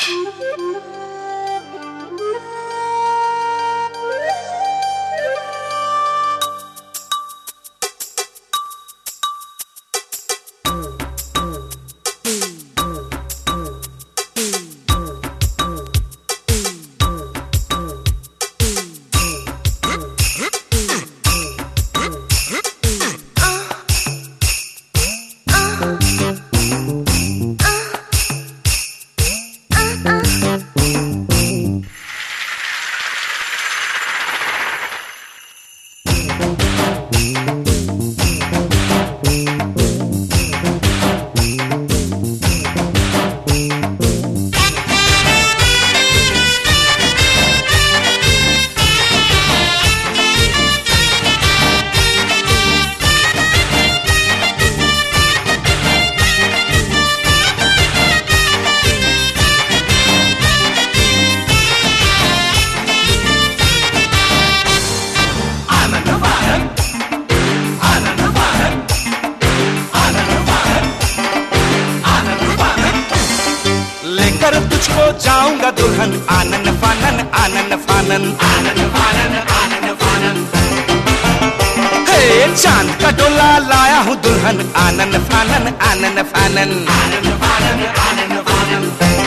लेकर तुझको जाऊंगा दुल्हन, आनन फानन आनन फानन आनन फानन आनन फानन। हे चांद का डोला लाया हूँ दुल्हन, आनन फानन आनन फानन आनन फानन आनन फानन।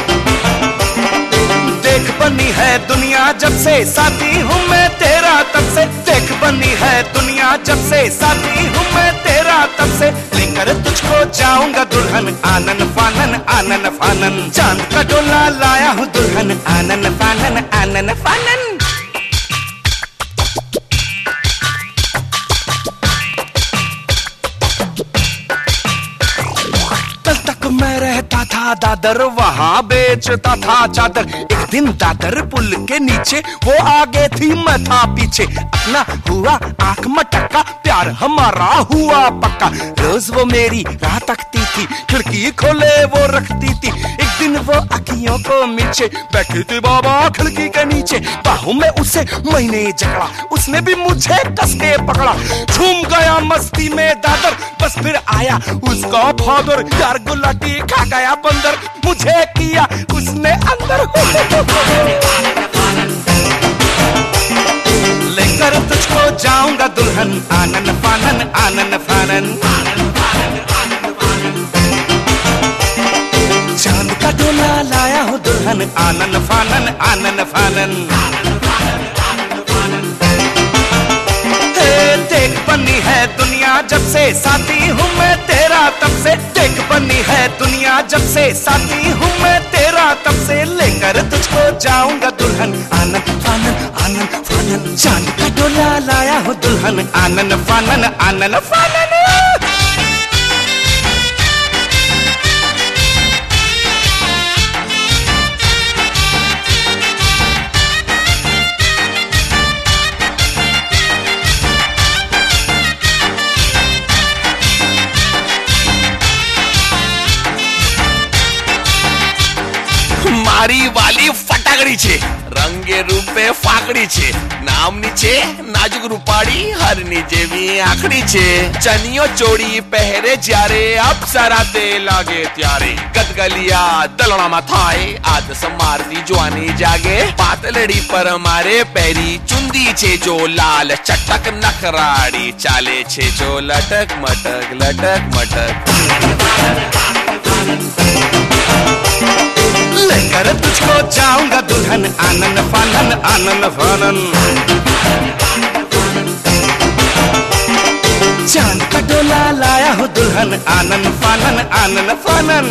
देख बनी है दुनिया जब से साथी हूँ मैं तेरा तब से, देख बनी है दुनिया जब से साथी हूँ मैं तेरा तब से। लेकर तुझको जाऊंगा दुल्हन, आनन फानन आनन फानन। चांद का डोला लाया हूँ दुल्हन, आनन फानन आनन फानन। कल तक मैं रहता था दादर, वहाँ बेचता था चादर। एक दिन दादर पुल के नीचे वो आगे थी मैं था पीछे। अपना हुआ आंख मटका, प्यार हमारा हुआ पक्का। रोज वो मेरी राह तकती थी, खिड़की खोले वो रखती थी। एक दिन वो अखियों को मिचे, बैठी थी बाबा खिड़की के नीचे। बाहों में उसे मैंने जकड़ा, उसने भी मुझे कस के पकड़ा। झूम गया मस्ती में दादर, बस फिर आया उसका फादर। यार गुलाटी खा गया बंदर, मुझे किया उसने अंदर। लेकर तुझको जाऊंगा दुल्हन, आनन फानन आनन फानन। चांद का डोला लाया हूँ दुल्हन, आनन फानन आनन फानन। देख बनी है दुनिया जब से साथी हूँ मैं तेरा तब से, देख बनी है दुनिया जब से साथी हूँ मैं तेरा तब से। लेकर तुझको जाऊंगा दुल्हन, आनन फानन आनन फानन। चांद का डोला लाया हूँ दुल्हन, आनन फानन आनन फानन। મારી વાલી ફટાકડી છે, રંગે રૂપે ફાકડી છે, નામની છે નાજુક રૂપાળી, હરની જેવી આંખડી છે। ચનિયો ચોળી પહેરે જ્યારે અપ્સરા તે લાગે ત્યારે, ગદગલિયા દલણામાં થાય આદ સમારતી જોવાની જાગે। પાતલડી પર મારે પહેરી ચુંદી છે જો લાલ ચટક નખરાડી, ચાલે છે જો લટક મટક લટક મટક। लेकर तुझको जाऊंगा दुल्हन, आनन फानन आनन फानन। चांद का डोला लाया हूँ दुल्हन, आनन फानन आनन फानन।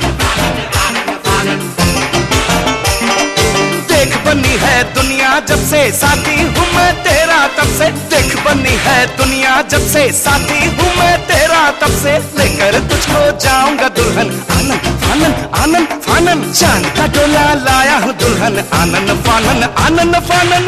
देख बनी है दुनिया जब से साथी हूँ मैं तेरा तब से, देख बनी है दुनिया जब से साथी हूँ मैं तेरा तब से। लेकर तुझको जाऊंगा दुल्हन, आनन फानन आनन फानन। चांद का डोला लाया हूँ दुल्हन, आनन फानन आनन फानन।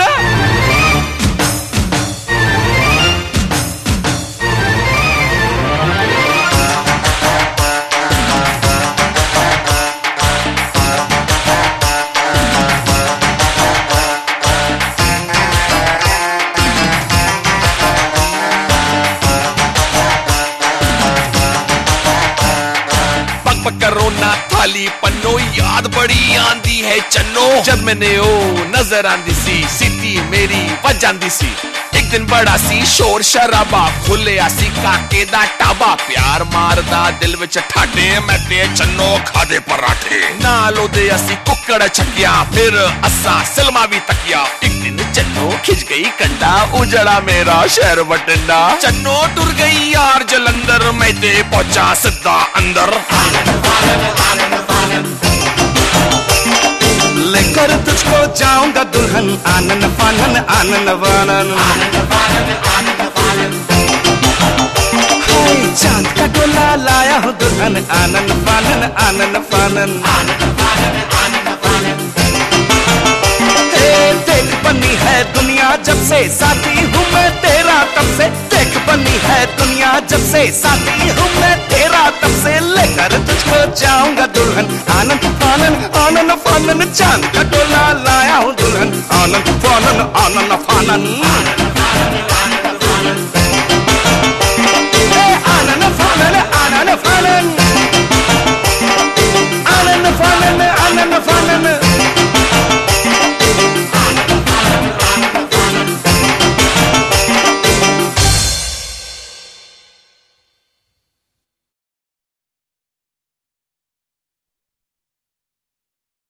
थाली पन्नो याद बड़ी आंदी है चन्नो जब मैंने ओ नजर आंदी सी सिटी मेरी वजांदी सी एक दिन बड़ा सी शोर शराबा खुले आसी काके दा टाबा प्यार मारदा दिल विच ठाटे मैं ते चन्नो खादे पराठे नालो दे असी कुकड़ छकिया फिर असा सिलमा भी तकिया एक दिन चन्नो खिंच गई कंडा उजड़ा मेरा शहर बटिंडा चन्नो टुर गई यार जलंधर मैं ते पहुंचा सिद्धा अंदर लेकर तुझको जाऊंगा दुल्हन आनन फानन आनन वानन हाय चांद का डोला लाया हूँ दुल्हन आनन फानन आनन फानन देख बनी है दुनिया जब से साथी हूँ मैं तेरा तब से देख बनी है दुनिया जब से साथी हूँ मैं तेरा तब से लेकर तुझको जाऊंगा दुल्हन आनंद फानन आनंद फानन चांद का डोला लाया हूँ दुल्हन आनंद फानन आनंद फानन